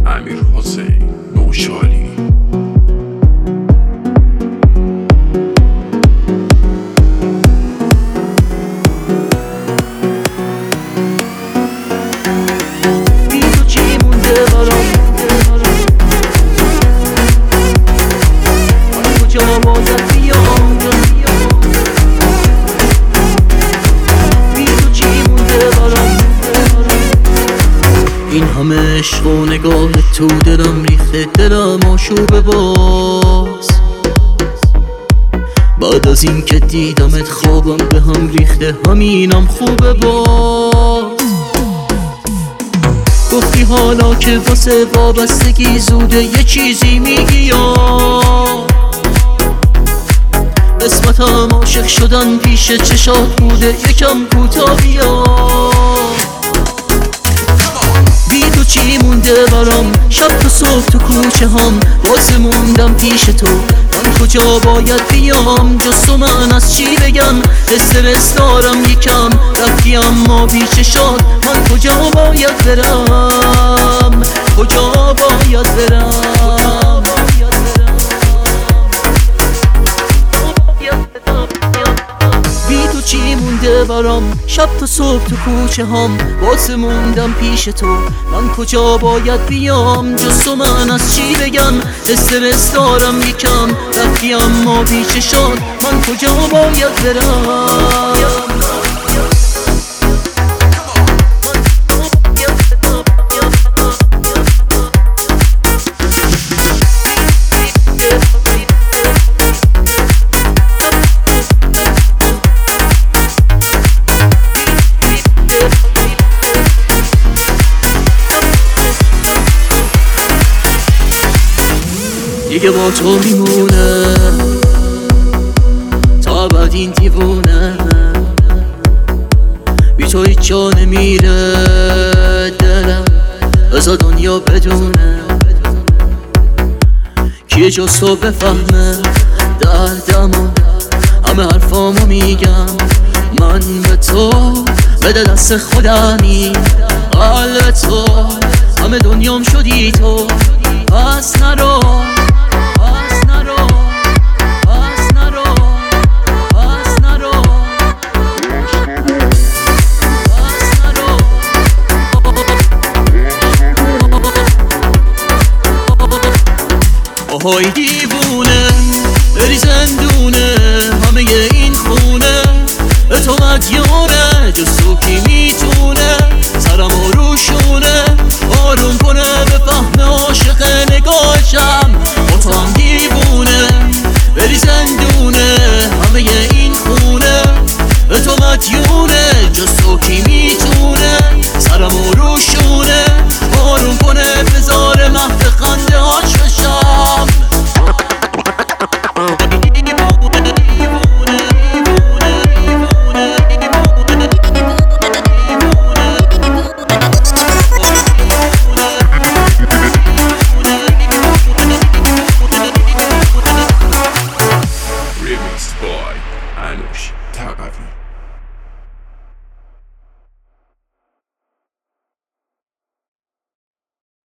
امیرحسین نوشالی. بی تو چی مونده برام، من کجا بازت بیام، بی تو چی مونده برام. این همه عشق و نگاه تو دلم ریخته، دلم آشوب باز. بعد از این که دیدمت خوابم به هم ریخته، همینم خوبه باز. گفتی حالا که واسه وابستگی زوده یه چیزی میگی یا قسمتم عاشق شدن پیش چشات بوده، یکم کوتاه بیا. بی تو چی مونده برام، شب تا صبح تو کوچه هم واسه موندم پیش تو. من کجا باید بیام، جز تو من از چی بگم. استرس دارم یکم، رفتی اما پیش شاد. من کجا باید برم، کجا باید برم. بی تو چی مونده برام، شب تا صبح تو کوچه هم واسه موندم پیش تو. من کجا باید بیام، جز تو من از چی بگم. استرس دارم یکم، رفتی اما پیش شاد. من کجا باید برم. دیگه با تو میمونه تا بعد این دیوونه. بی تو هیچ جا نمیره دلم، بذار دنیا بدونه. کیه جز تو بفهمه دردمو، همه حرفامو میگم من به تو. بده دست خودمی قلب تو، همه دنیام شدی تو. پس نرو، آهای دیوونه بری زندونه، همه این خونه به تو مدیونه. جز تو کی میتونه سرم روشونه آروم کنه، به فهم عاشق نگاهشم. با تو هم دیوونه بری زندونه، همه این خونه به تو مدیونه. جز تو کی